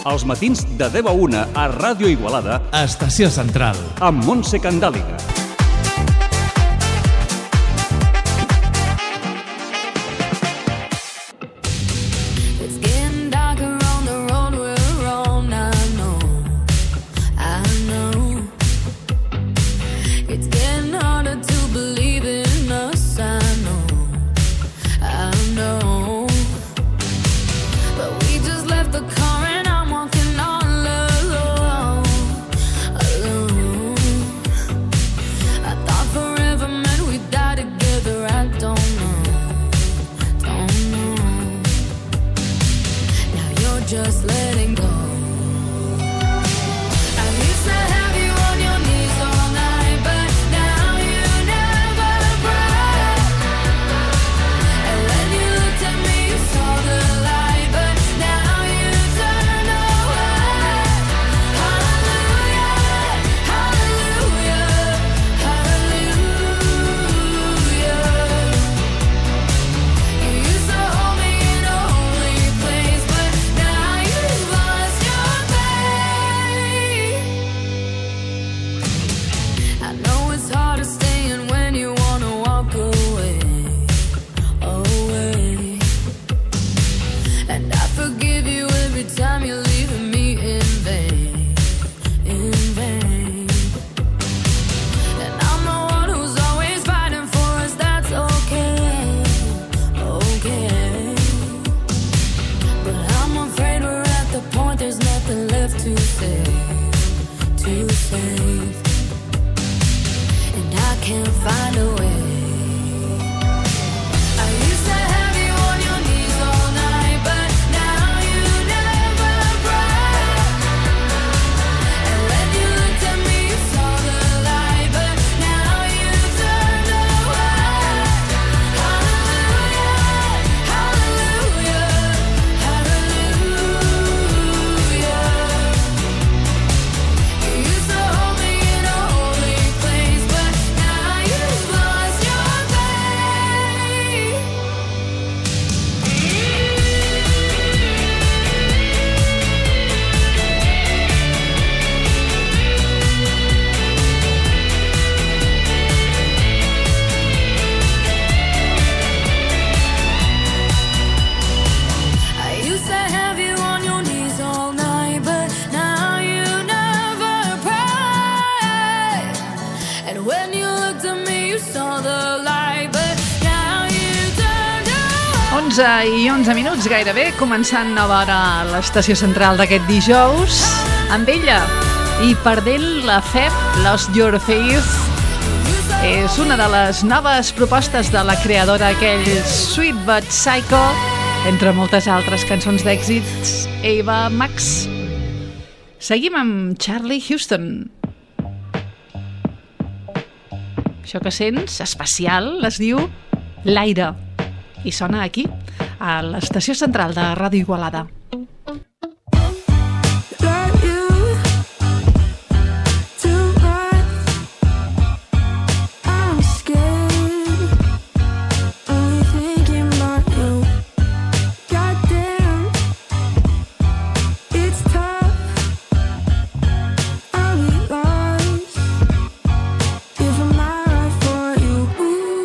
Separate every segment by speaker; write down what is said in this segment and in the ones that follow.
Speaker 1: Els matins de 10 a 1 a Ràdio Igualada.
Speaker 2: Estació Central.
Speaker 1: Amb Montse Candàliga.
Speaker 3: Just letting go.
Speaker 4: I 11 minuts gairebé, començant nova hora a l'estació central d'aquest dijous. Amb ella i perdent la fe, Lost Your Faith, és una de les noves propostes de la creadora aquell Sweet But Psycho, entre moltes altres cançons d'èxits, Ava Max. Seguim amb Charlie Houston. Això que sents, especial, es diu L'aire. I sona aquí, a l'estació central de Ràdio Igualada.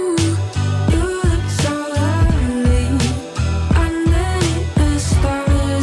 Speaker 5: Started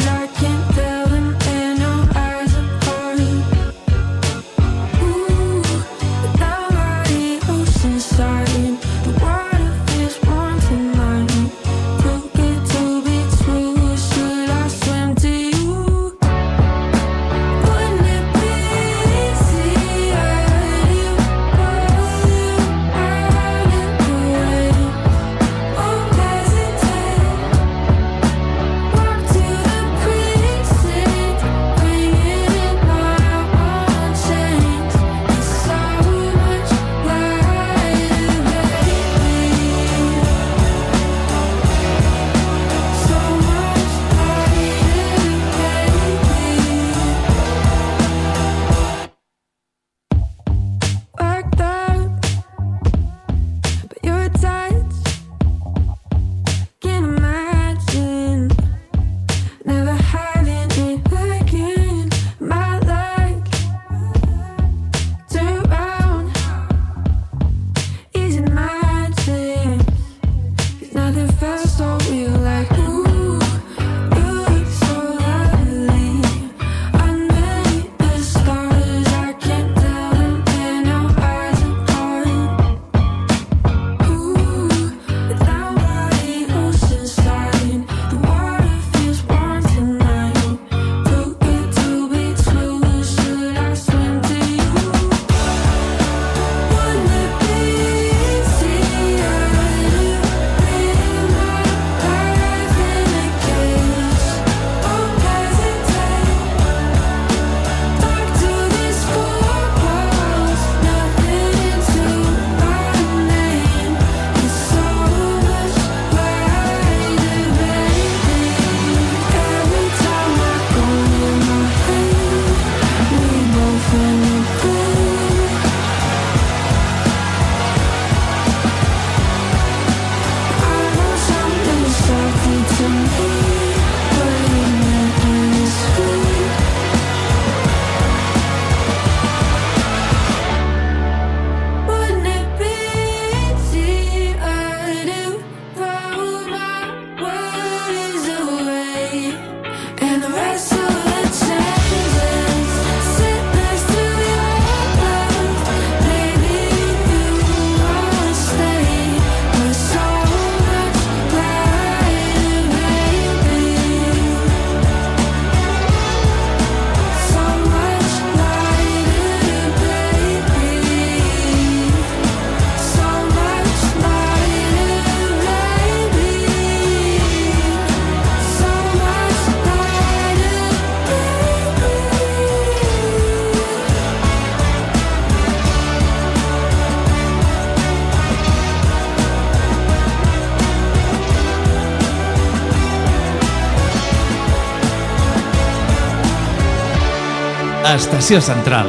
Speaker 2: Estació Central.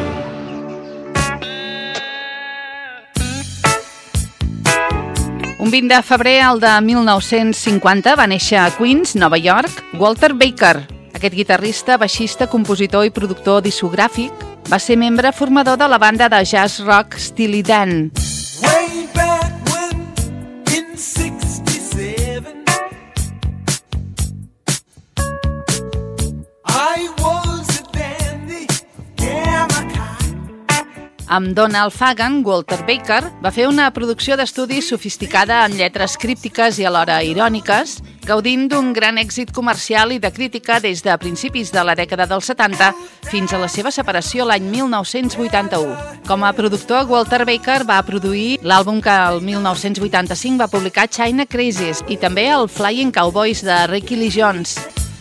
Speaker 4: Un 20 de febrer, el de 1950, va néixer a Queens, Nova York, Walter Baker. Aquest guitarrista, baixista, compositor i productor discogràfic va ser membre formador de la banda de jazz rock Steely Dan.
Speaker 5: Way back when, in 67, I was a dandy, yeah, my kind.
Speaker 4: Amb Donald Fagen, Walter Baker va fer una producció d'estudi sofisticada en lletres críptiques i alhora iròniques, gaudint d'un gran èxit comercial i de crítica des de principis de la dècada dels 70 fins a la seva separació l'any 1981. Com a productor, Walter Baker va produir l'àlbum que el 1985 va publicar China Crazies i també el Flying Cowboys de Ricky Lee Jones.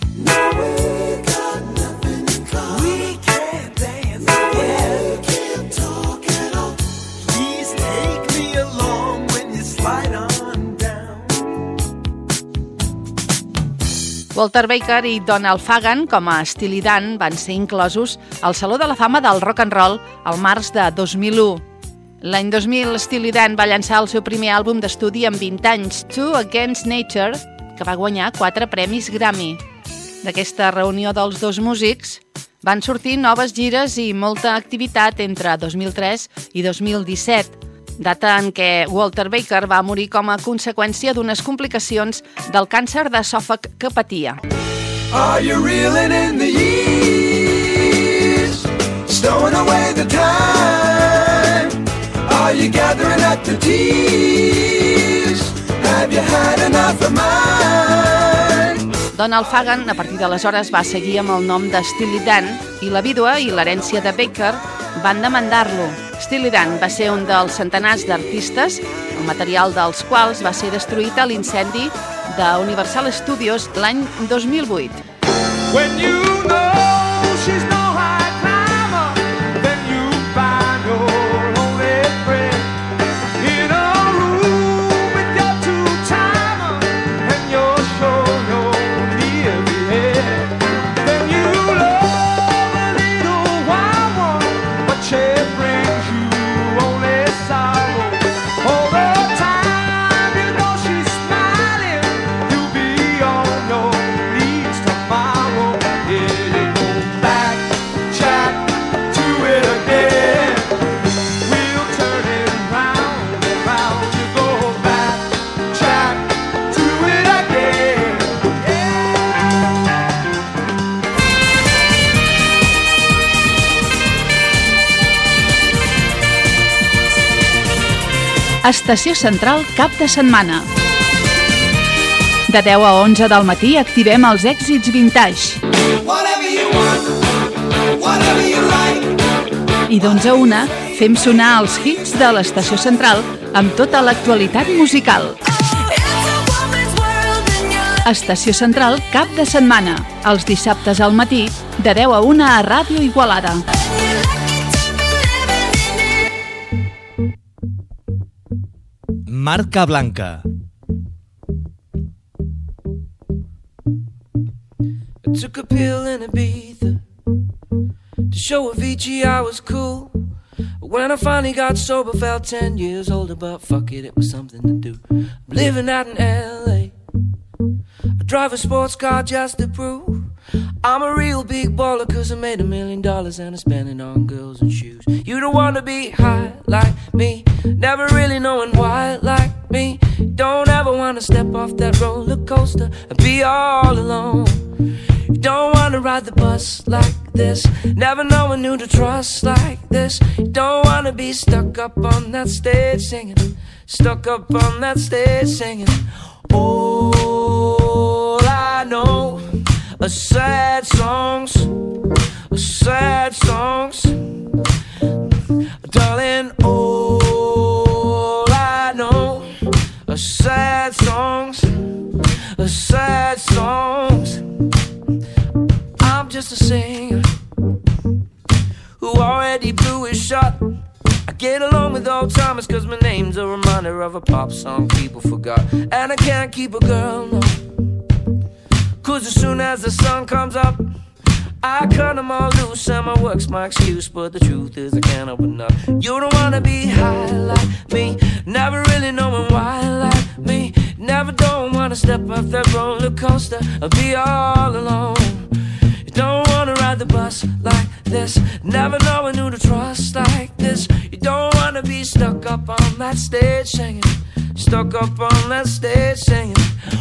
Speaker 4: Walter Baker i Donald Fagen, com a Steely Dan, van ser inclosos al Saló de la Fama del Rock and Roll al març de 2001. L'any 2000, Steely Dan va llançar el seu primer àlbum d'estudi en 20 anys, Two Against Nature, que va guanyar 4 premis Grammy. D'aquesta reunió dels dos músics van sortir noves gires i molta activitat entre 2003 i 2017, data en què Walter Baker va morir com a conseqüència d'unes complicacions del càncer d'esòfag que patia.
Speaker 5: Are you reeling in the years, stowing away the time? Are you gathering up the tears? Have you had enough of mine?
Speaker 4: Donald Fagen, a partir d'aleshores, va seguir amb el nom de Steely Dan i la vídua i l'herència de Baker van demandar-lo. Steely Dan va ser un dels centenars d'artistes, el material dels quals va ser destruït a l'incendi de Universal Studios l'any 2008.
Speaker 5: When you know she's no high climber, then you find your only friend in a room with your two-timer and your show your leary head. Then you love a little wild one, but she brings you only sorrow. All the time you know she's smiling, you'll be on your knees tomorrow. Yeah, you go back, chat to it again. We'll turn it round and round. You go back, chat to it again.
Speaker 4: Estació Central cap de setmana. De 10 a 11 del matí activem els èxits vintage.
Speaker 5: Whatever you want, whatever you like.
Speaker 4: I d'11 a 1 fem sonar els hits de l'Estació Central amb tota l'actualitat musical. Estació Central cap de setmana, els dissabtes al matí, de 10 a 1 a Ràdio Igualada.
Speaker 2: Marca Blanca.
Speaker 6: I took a pill in Ibiza to show Avicii I was cool. When I finally got sober, felt 10 years older, but fuck it, it was something to do. I'm living out in LA. I drive a sports car just to prove I'm a real big baller, cause I made $1 million and I spent it on girls and shoes. You don't wanna be high like me, never really knowing why like me. Don't ever wanna step off that roller coaster and be all alone. You don't wanna ride the bus like this, never knowing who to trust like this. You don't wanna be stuck up on that stage singing, stuck up on that stage singing. All I know are sad songs, sad songs. Darling, all I know are sad songs, sad songs. I'm just a singer who already blew his shot. I get along with old timers cause my name's a reminder of a pop song people forgot. And I can't keep a girl, no, cause as soon as the sun comes up I cut them all loose and my work's my excuse, but the truth is I can't open up. You don't wanna be high like me, never really knowing why like me. Never don't wanna step off that roller coaster or be all alone. You don't wanna ride the bus like this, never knowing who to trust like this. You don't wanna be stuck up on that stage singing, stuck up on that stage singing.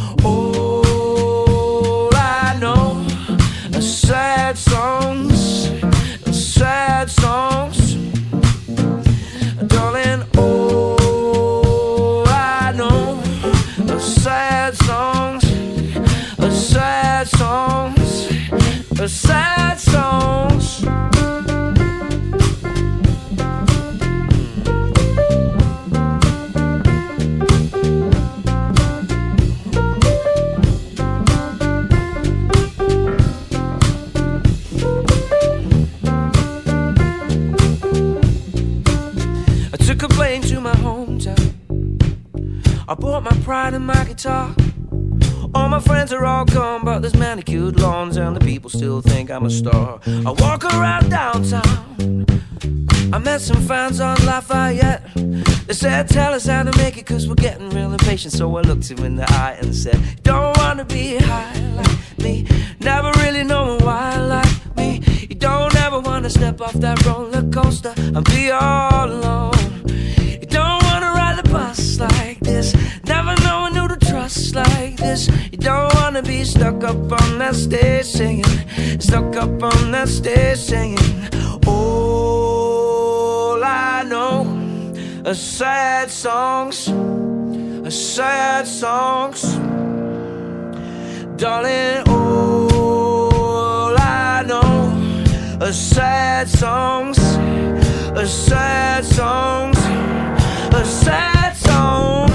Speaker 6: All I know are sad songs, sad songs, darling. All I know are sad songs, sad songs, sad songs. A plane to my hometown. I bought my pride and my guitar. All my friends are all gone, but there's manicured lawns and the people still think I'm a star. I walk around downtown. I met some fans on Lafayette. They said, tell us how to make it, cause we're getting real impatient. So I looked him in the eye and said, don't wanna be high like me, never really knowing why like me. You don't ever wanna step off that roller coaster and be all alone. Don't wanna ride the bus like this, never knowing who to trust like this. You don't wanna be stuck up on that stage singing, stuck up on that stage singing. All I know are sad songs, sad songs, darling. All I know are sad songs, sad songs, sad songs.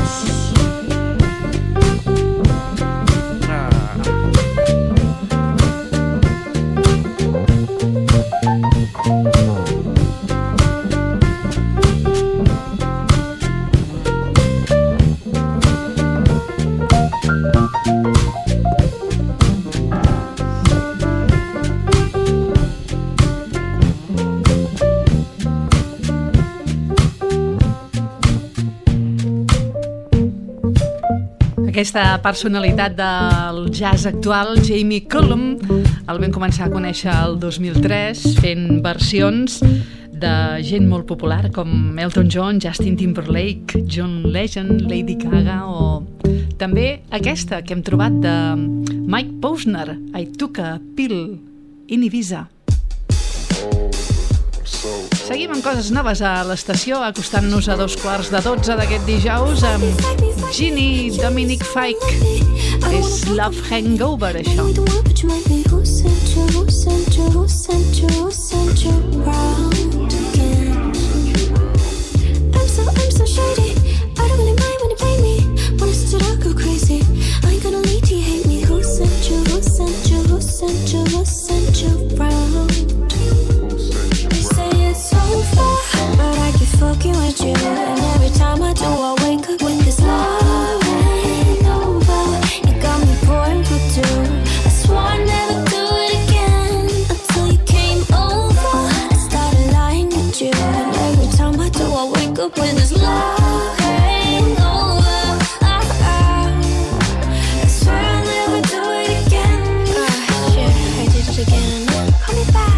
Speaker 4: Aquesta personalitat del jazz actual, Jamie Cullum, el vam començar a conèixer el 2003 fent versions de gent molt popular com Elton John, Justin Timberlake, John Legend, Lady Gaga o també aquesta que hem trobat de Mike Posner, I Took a Pill in Ibiza. Seguim amb coses noves a l'estació, acostant-nos a 11:15 d'aquest dijous amb Ginny Dominic Fike. És Love Hangover, això. I'm so shady, I don't really mind when you play me. When I stood up, go crazy. I ain't gonna lead you, hate me. Who sent you, who sent you, who sent you, who sent you round? But I keep fucking with you, and every time I do, I wake up with this love hangover. You got me pouring for two. I swore I'd never do it again until you came over. I started lying with you, and every time I do, I wake up with this love hangover. I swear I'll never do it again. Shit, I did it again. Call me back.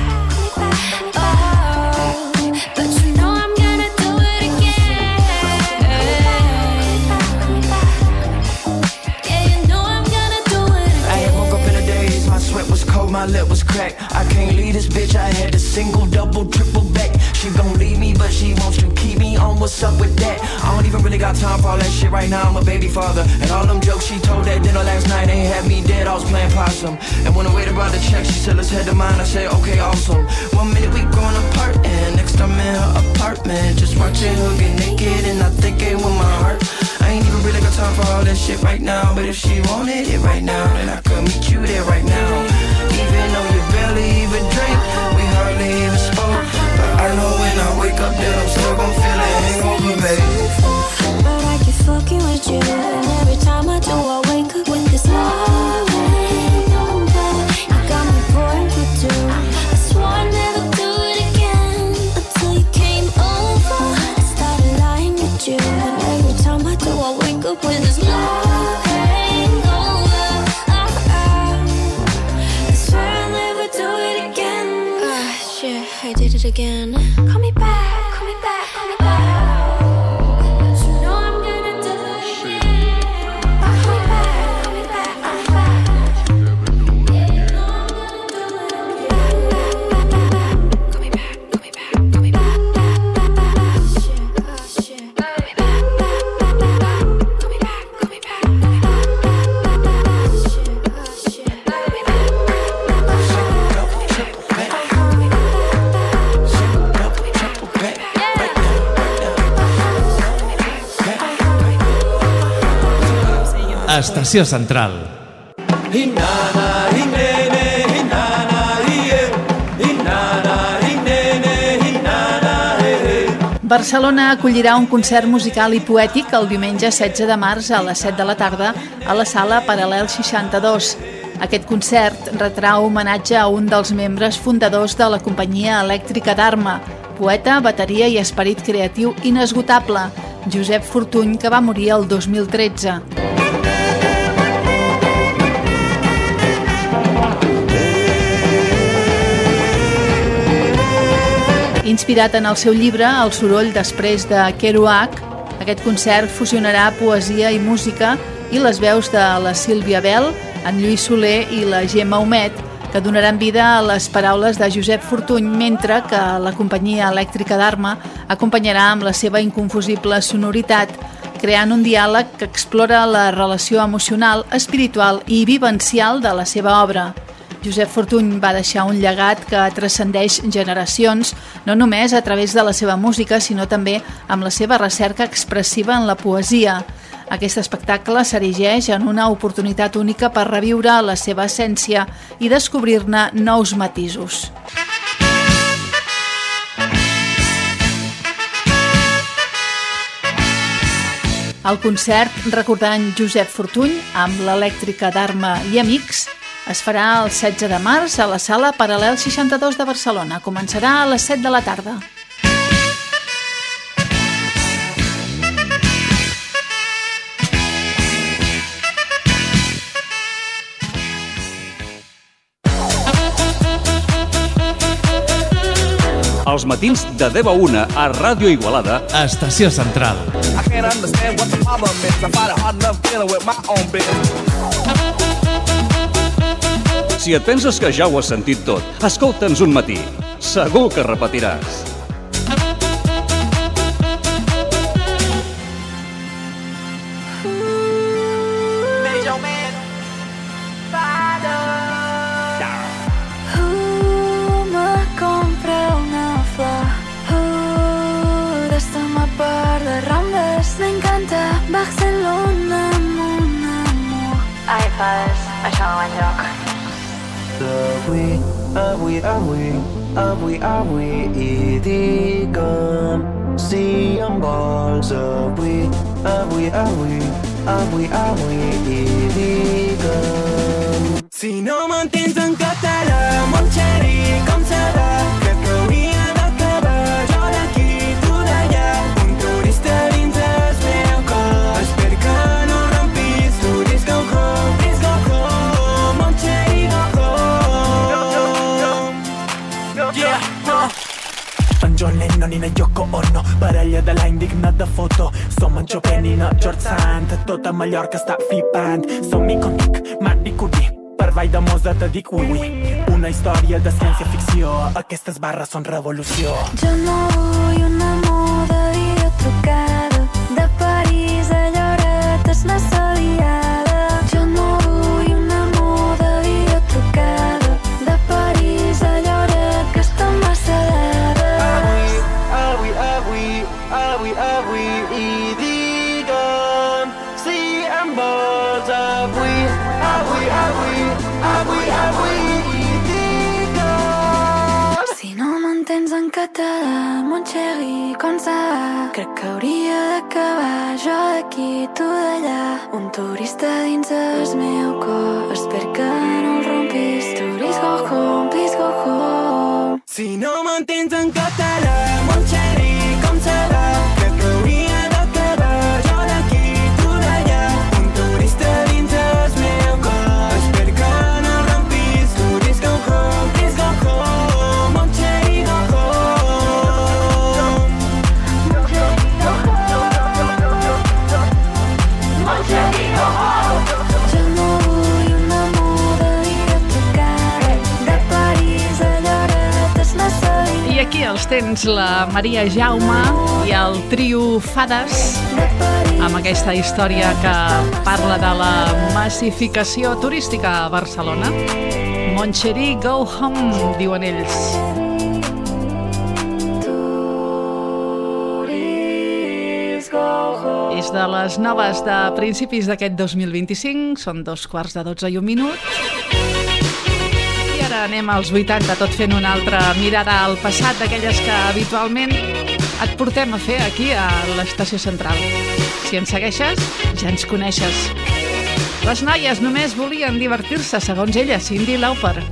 Speaker 6: My lip was cracked. I can't leave this bitch. I had to single, double, triple back. She gon' leave me, but she wants to keep me on. What's up with that? I don't even really got time for all that shit right now. I'm a baby father, and all them jokes she told at dinner last night ain't had me dead. I was playing possum, and when I waited about the check, she said let's head to mine. I said okay, awesome. 1 minute we going apart, and next I'm in her apartment, just watching her get naked, and I think it with my heart. I ain't even really got time for all that shit right now, but if she wanted it right now, then I could meet you there right now. Even though you barely even drink, we hardly even spoke, but I know when I wake up that I'm still gon' feel a hangover, baby. But I keep fucking with you, and every time I do, I wake up with this love hangover. You got me pouring for two.
Speaker 3: I did it again. Call me back, call me back, call me back. You know I'm gonna do it again. Call me back, call me back, call me back. You know I'm gonna do it again. Call me back, call me back, call me back. Shit, call me back, call me back, call me back, call me back. Shit, call me back.
Speaker 2: Estació Central.
Speaker 4: Barcelona acollirà un concert musical i poètic el diumenge 16 de març a les 7 de la tarda a la sala Paral·lel 62. Aquest concert retrà homenatge a un dels membres fundadors de la companyia elèctrica d'Arma, poeta, bateria i esperit creatiu inesgotable, Josep Fortuny, que va morir el 2013. Inspirat en el seu llibre El soroll després de Kerouac, aquest concert fusionarà poesia i música i les veus de la Sílvia Bel, en Lluís Soler i la Gemma Humet, que donaran vida a les paraules de Josep Fortuny, mentre que la companyia elèctrica d'Arma acompanyarà amb la seva inconfusible sonoritat, creant un diàleg que explora la relació emocional, espiritual i vivencial de la seva obra. Josep Fortuny va deixar un llegat que transcendeix generacions, no només a través de la seva música, sinó també amb la seva recerca expressiva en la poesia. Aquest espectacle s'erigeix en una oportunitat única per reviure la seva essència i descobrir-ne nous matisos. El concert, recordant Josep Fortuny amb l'elèctrica d'Arma i Amics, es farà el 16 de març a la sala Paral·lel 62 de Barcelona. Començarà a les 7 de la tarda.
Speaker 1: Els matins de 10 a 1 a Ràdio Igualada.
Speaker 2: Estació Central.
Speaker 5: I can't understand what the problem is. I find it hard enough dealing with my own business.
Speaker 1: Si et penses que ja ho has sentit tot, escolta'ns un matí. Segur que repetiràs.
Speaker 3: Me compra una flor. D'estómac per de Rambes. M'encanta Barcelona, mon amor. Ai, fas, això no va enlloc.
Speaker 6: Avui i digue'm si em vols avui i digue'm. Si no m'entens en català, mon xeri, com serà? Crec que hauria d'acabar jo d'aquí, tu d'allà, un turista dins el meu cor. Espero que no rompis, tu dis go home, mon xeri, go home. Yeah,
Speaker 7: en John Lennon i na Yoko Ono, parella de l'any digna de foto. Som en Chopin i na George Sand, tota Mallorca està flipant. Som mi com Dick, Marie Curie, per Vall de Mozart et dic ui. Una història de ciència-ficció, aquestes barres són revolució.
Speaker 3: Jo no vull una moda videotrucada de París a Lloret, és massa liada. Jo no vull una moda videotrucada de París a Lloret, que està massa dades.
Speaker 6: Avui i digue'm si em vols avui i digue'm.
Speaker 3: Si no m'entens en català, mon xerri, com serà? Crec que hauria d'acabar jo d'aquí, tu d'allà, un turista dins el meu cor. Espero que no el rompis, tourist go home, please go home.
Speaker 6: Si no m'entens en català, mon xerri, com serà? Crec que hauria d'acabar jo d'aquí, tu d'allà, un turista dins el meu cor. Espero que no rompis, tourist go home, please go home, mon xerri, go home.
Speaker 4: Aquí els tens la Maria Jaume i el trio Fades amb aquesta història que parla de la massificació turística a Barcelona. Mon chéri, go home, diuen ells. És de les noves de principis d'aquest 2025, són 12:45. I ara anem als 80, tot fent una altra mirada al passat, d'aquelles que habitualment et portem a fer aquí a l'Estació Central. Si ens segueixes, ja ens coneixes. Les noies només volien divertir-se, segons ella, Cyndi Lauper.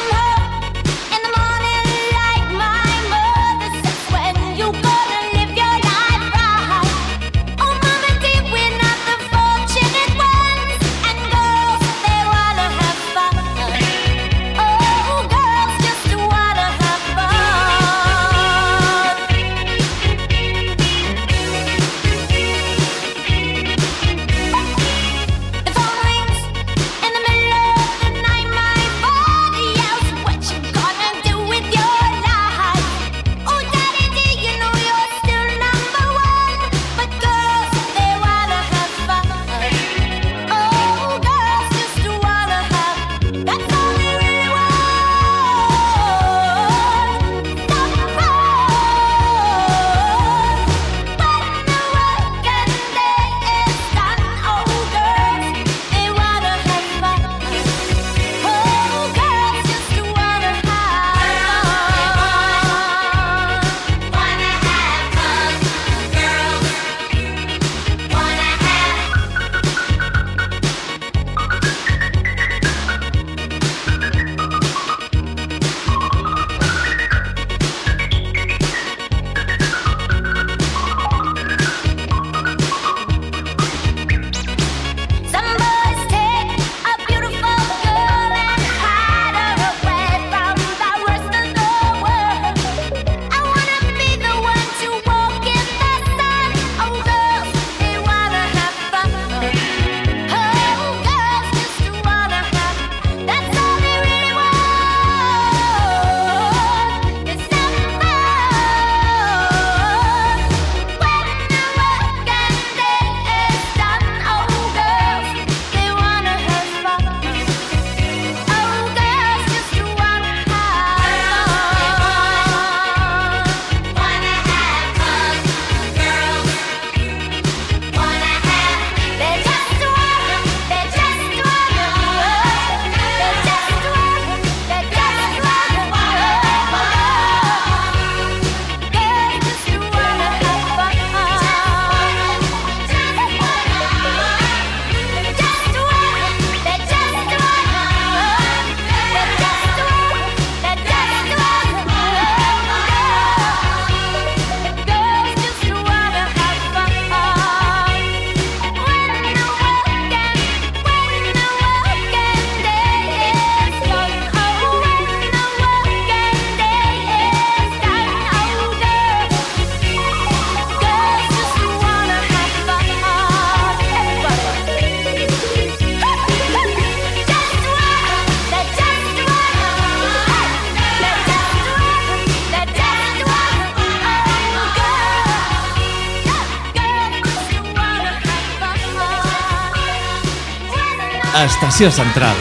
Speaker 2: Estació Central.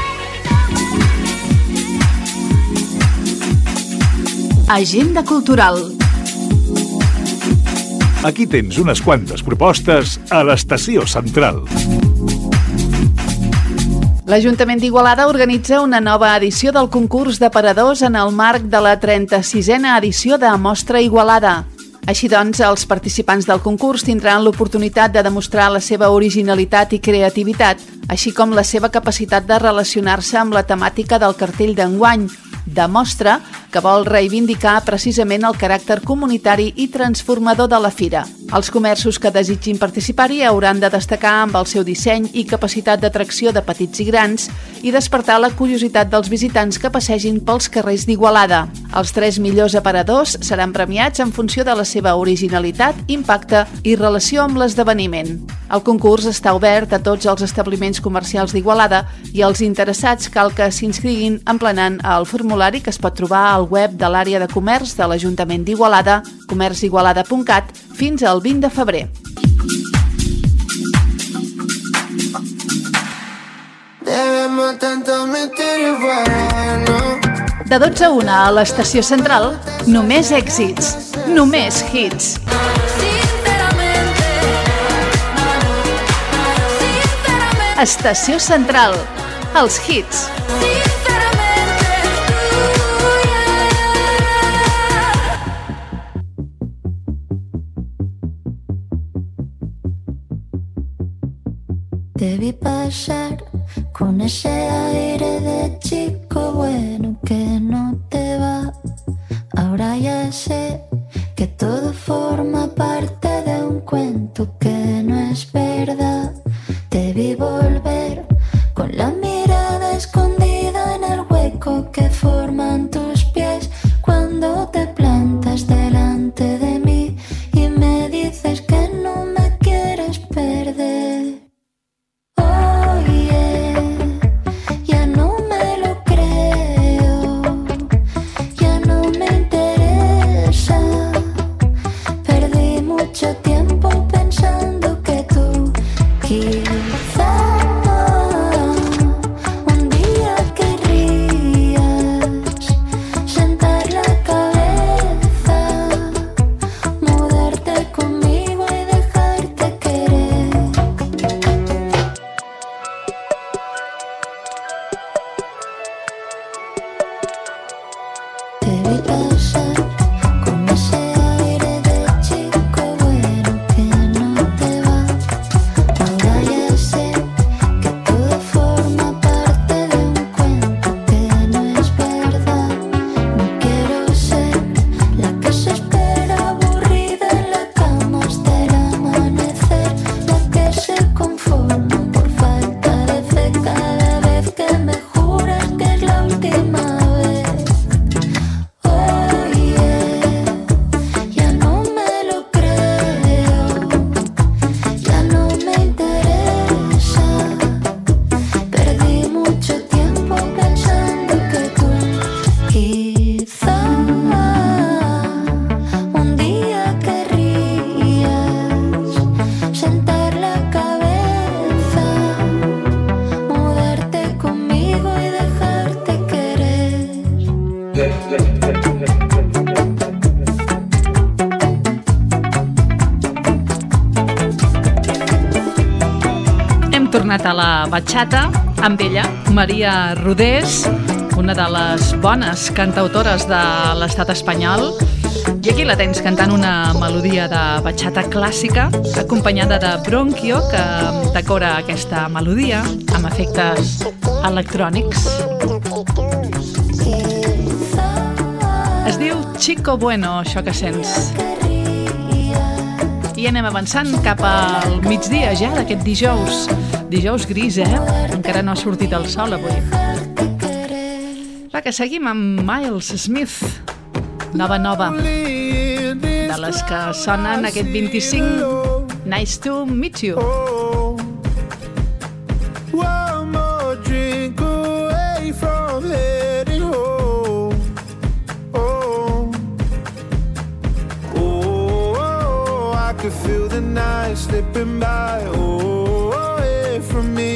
Speaker 4: Agenda cultural.
Speaker 8: Aquí tens unes quantes propostes a l'Estació Central.
Speaker 4: L'Ajuntament d'Igualada organitza una nova edició del concurs d'aparadors en el marc de la 36a edició de Mostra Igualada. Així doncs, els participants del concurs tindran l'oportunitat de demostrar la seva originalitat i creativitat, així com la seva capacitat de relacionar-se amb la temàtica del cartell d'enguany, de Mostra, que vol reivindicar precisament el caràcter comunitari i transformador de la fira. Els comerços que desitgin participar-hi hauran de destacar amb el seu disseny i capacitat d'atracció de petits i grans i despertar la curiositat dels visitants que passegin pels carrers d'Igualada. Els 3 millors aparadors seran premiats en funció de la seva originalitat, impacte i relació amb l'esdeveniment. El concurs està obert a tots els establiments comercials d'Igualada i els interessats cal que s'inscriguin emplenant el formulari que es pot trobar al web de l'àrea de comerç de l'Ajuntament d'Igualada, comercigualada.cat, fins al 20 de febrer. De 12 a 1 a l'Estació Central, només èxits, només hits. Estació Central, els hits.
Speaker 2: Te vi pasar con ese aire de chico bueno que no te va. Ahora ya sé que todo forma parte de un cuento que no es verdad. Te vi volver con la mirada escondida en el hueco que forman tus pies cuando te plantas delante de mí y me dices que no me quieres perder.
Speaker 4: tornat a la batxata amb ella, Maria Rodés, una de les bones cantautores de l'estat espanyol. I aquí la tens cantant una melodia de batxata clàssica acompanyada de Bronquio, que decora aquesta melodia amb efectes electrònics. Es diu Chico Bueno, això que sents. I anem avançant cap al migdia ja d'aquest dijous. Dijous gris, Encara no ha sortit el sol avui. Va, que seguim amb Miles Smith. Nova, de les que sonen aquest 25. Nice to meet you.
Speaker 5: One more drink away from heading home. Oh, I could feel the night slipping by. Away from me.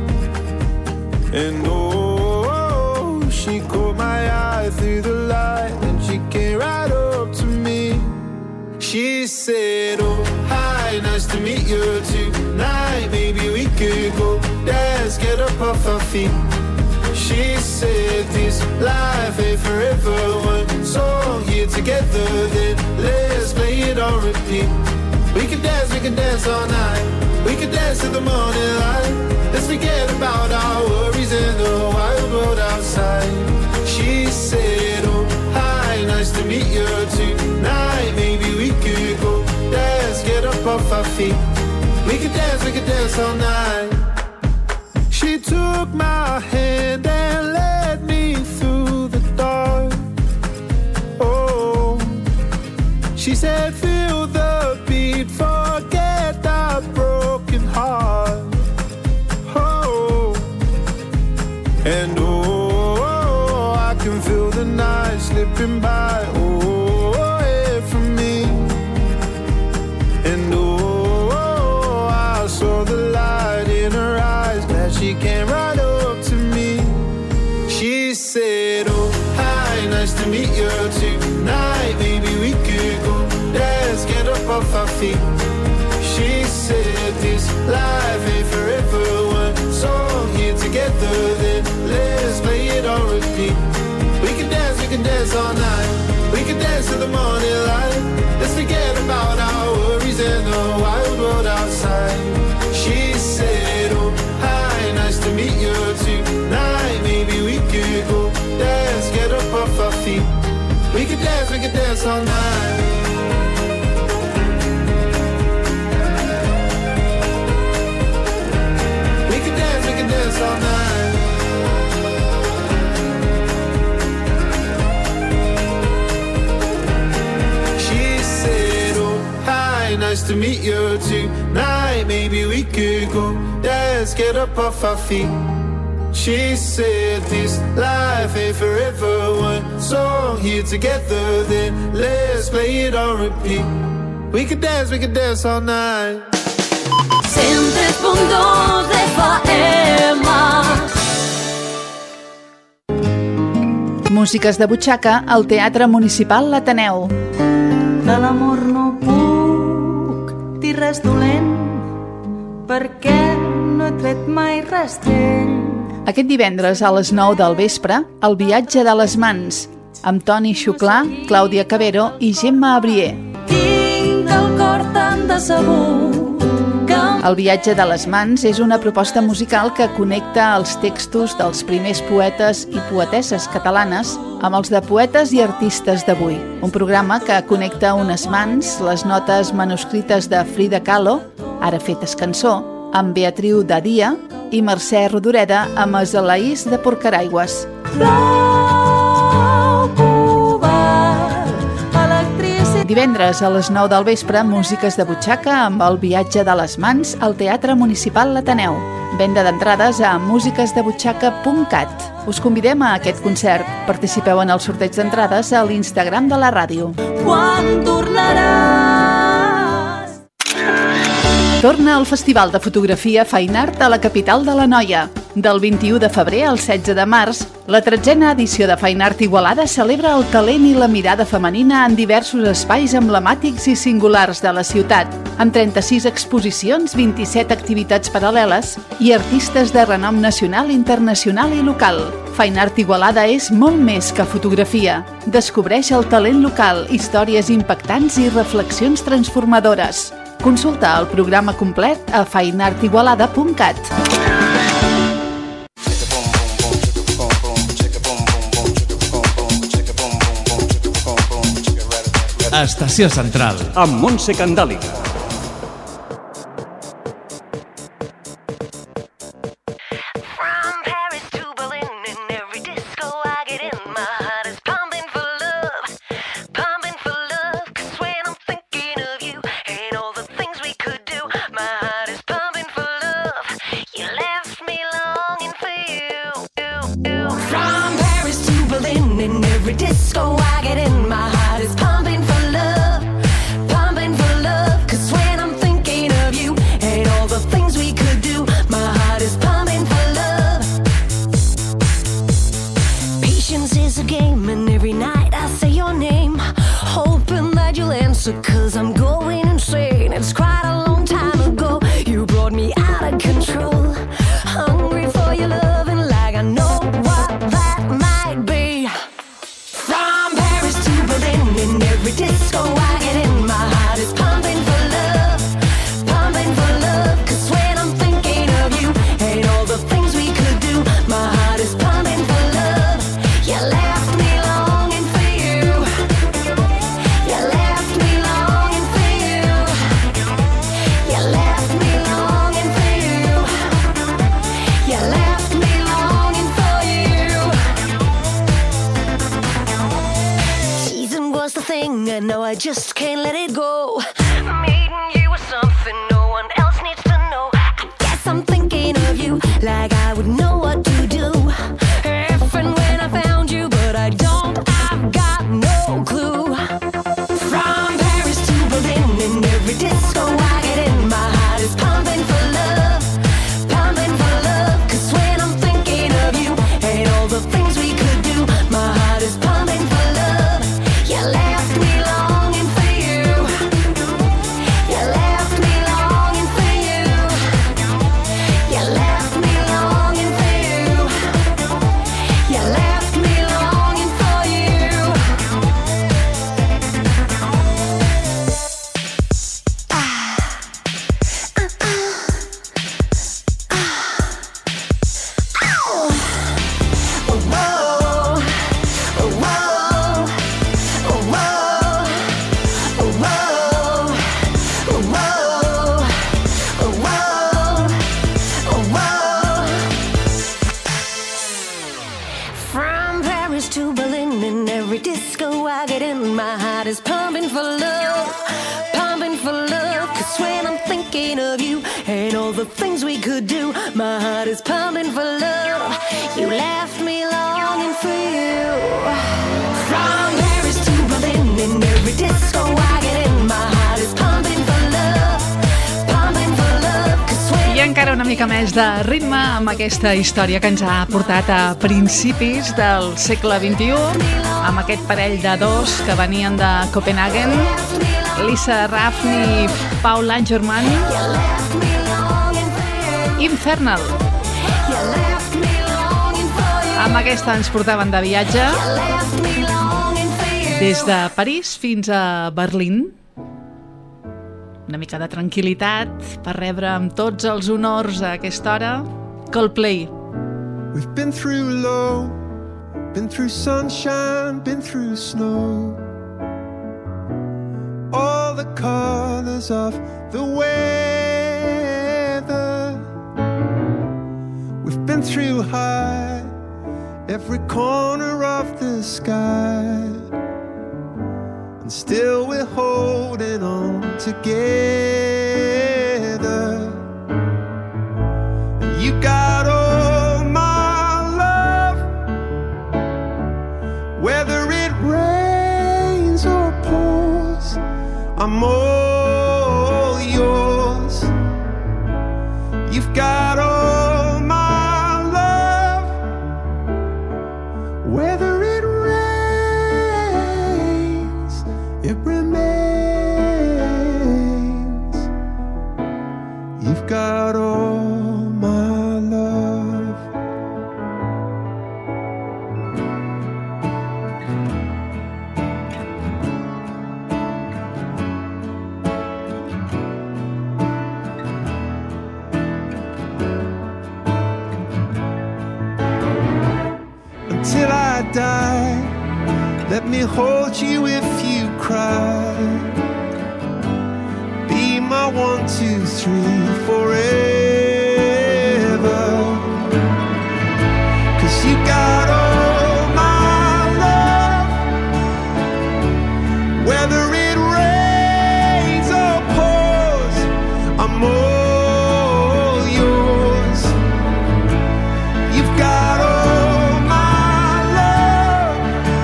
Speaker 5: And she caught my eye through the light, and she came right up to me. She said, oh, hi, nice to meet you tonight. Maybe we could go dance, get up off our feet. She said, this life ain't forever. One song here together, then let's play it on repeat. We can dance all night. We can dance to the morning light. Let's forget about our worries in the wild world outside. She said, oh, hi, nice to meet you tonight. Maybe we could go dance, get
Speaker 9: feet. We could dance all night. She took my hand and led me through the dark. Oh, she said, feel the beat, forget that broken heart. Oh, and oh, I can feel the night slipping by. Oh, away from me. And oh, I saw the light in her eyes. Glad she came right up to me. She said, oh, hi, nice to meet you tonight. Maybe we could go dance, get up off our feet. She said, this life ain't forever. One song here together, then let's play it on repeat. We can dance all night. We can dance till the morning light. Let's forget about our worries and the wild world outside. She said, oh, hi, nice to meet you tonight. Maybe we could go dance, get up off our feet. We can dance all night. We can dance all night. She said, oh, hi, nice to meet you tonight. Maybe we could go dance, get up off our feet. She said, this life ain't forever. One song here together, then let's play it on repeat. We could dance all night.
Speaker 2: 103.2 de FM.
Speaker 4: Músiques de butxaca al Teatre Municipal l'Ateneu.
Speaker 10: De l'amor no puc dir res dolent, perquè no he tret mai res d'ell.
Speaker 4: Aquest divendres a les 9 del vespre, El viatge de les mans, amb Toni Xuclà, Clàudia Cabero i Gemma Abrier.
Speaker 10: Tinc el cor tan decebut que...
Speaker 4: El viatge de les mans és una proposta musical que connecta els textos dels primers poetes i poetesses catalanes amb els de poetes i artistes d'avui. Un programa que connecta unes mans, les notes manuscrites de Frida Kahlo, ara fetes cançó, amb Beatriu Dadia i Mercè Rodoreda amb Azalaís de Porqueraigües. Divendres a les 9 del vespre, músiques de butxaca amb El viatge de les mans al Teatre Municipal l'Ateneu. Venda d'entrades a musicasdebutxaca.cat. Us convidem a aquest concert. Participeu en el sorteig d'entrades a l'Instagram de la ràdio.
Speaker 10: Quan tornaràs?
Speaker 4: Torna al Festival de Fotografia Fine Art a la capital de l'Anoia. Del 21 de febrer al 16 de març, la 13a edició de Fine Art Igualada celebra el talent i la mirada femenina en diversos espais emblemàtics i singulars de la ciutat, amb 36 exposicions, 27 activitats paral·leles i artistes de renom nacional, internacional i local. Fine Art Igualada és molt més que fotografia. Descobreix el talent local, històries impactants i reflexions transformadores. Consulta el programa complet a fineartigualada.cat.
Speaker 11: Estació Central.
Speaker 1: Amb Montse Candàliga.
Speaker 10: Cause I'm going insane. It's quite a long time ago. You brought me out of control. Hungry for your loving like I know what that might be. From Paris to Berlin, in every disco I get in, my heart is pumping for love, pumping for love. Cause when I'm thinking of you and all the things we could do, my heart is pumping for love. You left me longing for you. You left me longing for you. thing I know, I just can't let it go. Meeting you was something no one else needs to know. I guess I'm thinking of you like I would know what to do if and when I found you, but I don't, I've got no clue. From Paris to Berlin, in every disco I get in, my heart is pumping for love, pumping for love. 'Cause when I'm thinking of you and all the things we could do, my heart is pumping for love. You left me longing for you. You left me longing for you. You left me longing for you. You left me longing for you. From Paris to Berlin, in every disco I get in, my heart is pumping for love, pumping for love. 'Cause when I'm thinking of you and all the things we could do, my heart is pumping for love. You left me longing for you. From Paris to Berlin, in every disco I get in, my heart is pumping for love, pumping for love. 'Cause when
Speaker 4: I encara una mica més de ritme amb aquesta història que ens ha portat a principis del segle XXI, amb aquest parell de dos que venien de Copenhagen, Lisa Raffni i Paul Angerman. Infernal. Amb aquesta ens portaven de viatge des de París fins a Berlín. Una mica de tranquil·litat per rebre amb tots els honors a aquesta hora Coldplay.
Speaker 12: We've been through low, been through sunshine, been through snow. All the colors of the weather. We've been through high, every corner of the sky. And still we're holding on together. And you got all my love, whether it rains or pours, I'm all yours. You've got all my love, whether it rains, it remains. You've got all my love. Until I die, let me hold you if you cry. Be my 1, 2, 3 forever. 'Cause you got all my love, whether it rains or pours, I'm all yours. You've got all my love,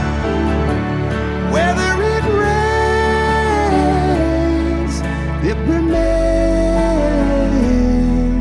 Speaker 12: whether it rains, it remains.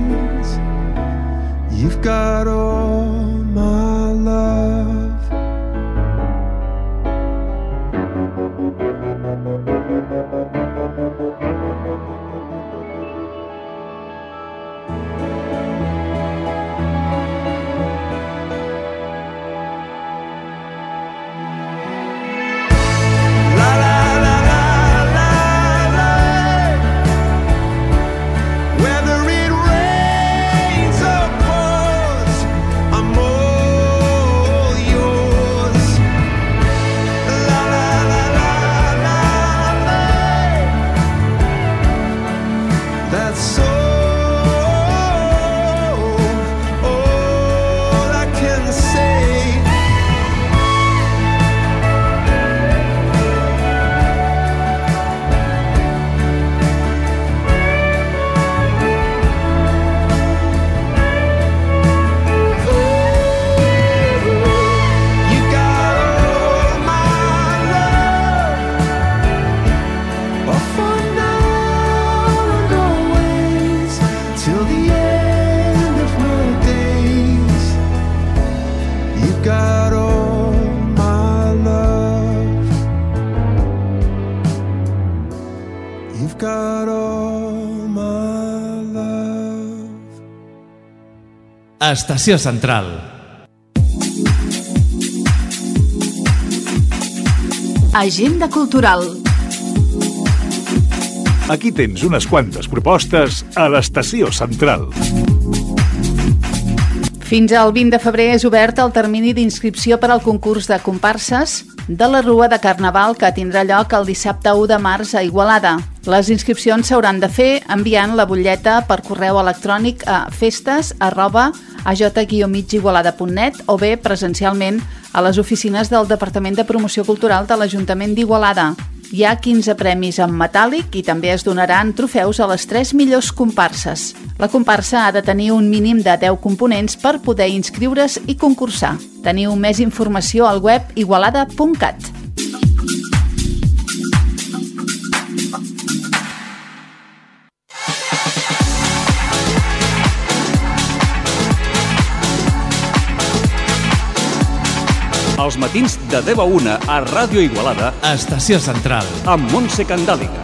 Speaker 11: Estació Central.
Speaker 4: Agenda cultural.
Speaker 8: Aquí tens unes quantes propostes a l'Estació Central.
Speaker 4: Fins al 20 de febrer és obert el termini d'inscripció per al concurs de comparses de la Rua de Carnaval que tindrà lloc el dissabte 1 de març a Igualada. Les inscripcions s'hauran de fer enviant la butlleta per correu electrònic a festes@aj-migigualada.net o bé presencialment a les oficines del Departament de Promoció Cultural de l'Ajuntament d'Igualada. Hi ha 15 premis en metàl·lic i també es donaran trofeus a les 3 millors comparses. La comparsa ha de tenir un mínim de 10 components per poder inscriure's i concursar. Teniu més informació al web igualada.cat.
Speaker 1: Els matins de 10 a 1 a Ràdio Igualada,
Speaker 11: Estació Central.
Speaker 1: amb Montse Candàliga.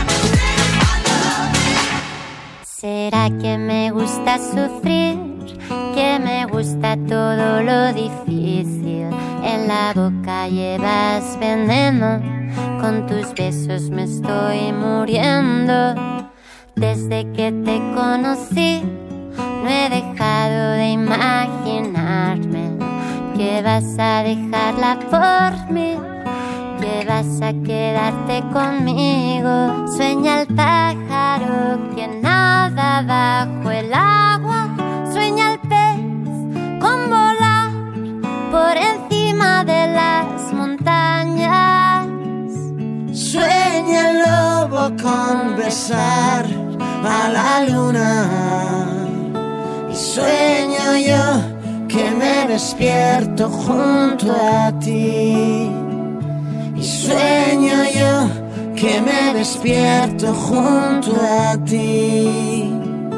Speaker 2: ¿Será que me gusta sufrir? Que me gusta todo lo difícil. En la boca llevas veneno, con tus besos me estoy muriendo. Desde que te conocí, no he dejado de imaginarme que vas a dejarla por mí, que vas a quedarte conmigo. Sueña el pájaro que nada bajo el agua, sueña el pez con volar por encima de las montañas.
Speaker 13: Sueña el lobo con besar a la luna, y sueño yo que me despierto junto a ti, y sueño yo que me despierto junto a ti.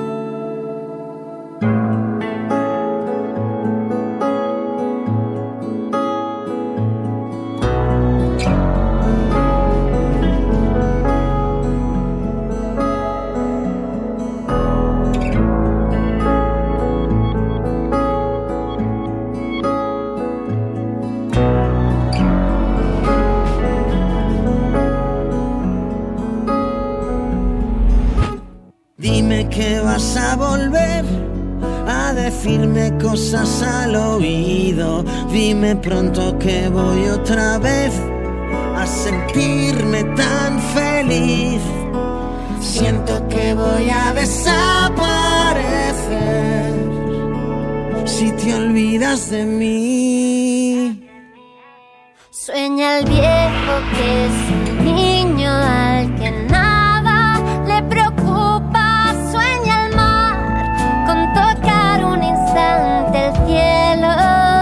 Speaker 13: Dime que vas a volver a decirme cosas al oído. Dime pronto que voy otra vez a sentirme tan feliz. Siento que voy a desaparecer si te olvidas de mí.
Speaker 2: Sueña el viejo que es un niño al que nada le preocupa. Sueña el mar con tocar un instante el cielo.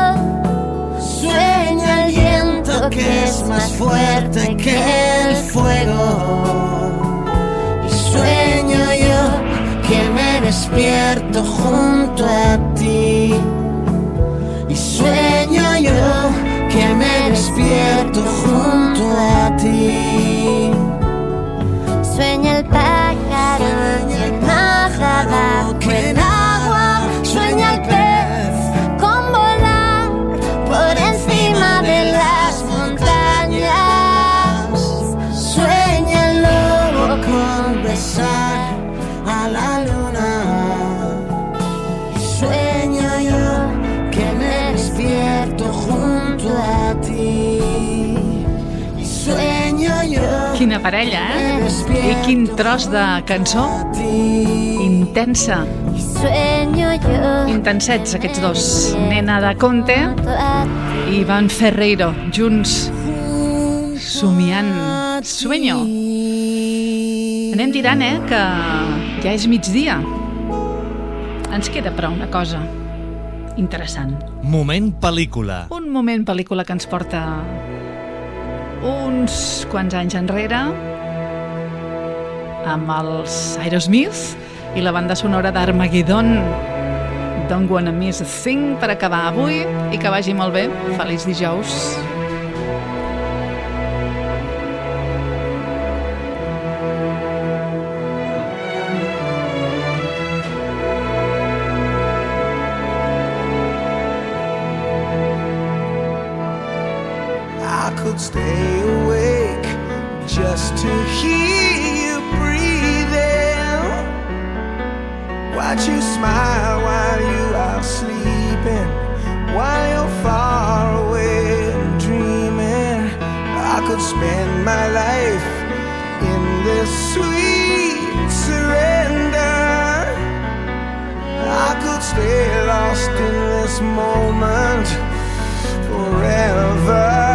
Speaker 13: Sueña el viento que es más fuerte que el fuego. Y sueño yo que me despierto junto a ti. Y sueño yo que me despierto junto a ti.
Speaker 2: Sueña el pájaro que nada bajo el agua. Sueña el pez con volar por encima de las montañas.
Speaker 13: Sueña el lobo con besar a la luna. Y sueño yo que me despierto junto a ti. Y sueño yo.
Speaker 4: Quina parella, eh? I quin tros de cançó intensa. Intensets, aquests dos. Nena de Conte i Iván Ferreiro, junts, somiant Sueño. Anem tirant, que ja és migdia. Ens queda però una cosa interessant.
Speaker 11: Moment pel·lícula.
Speaker 4: Un moment pel·lícula que ens porta uns quants anys enrere amb els Aerosmith i la banda sonora d'Armageddon. Don't Wanna Miss a Thing per acabar avui i que vagi molt bé. Feliç dijous.
Speaker 12: I could stay awake just to hear you breathing. Watch you smile while you are sleeping, while you're far away and dreaming. I could spend my life in this sweet surrender. I could stay lost in this moment forever.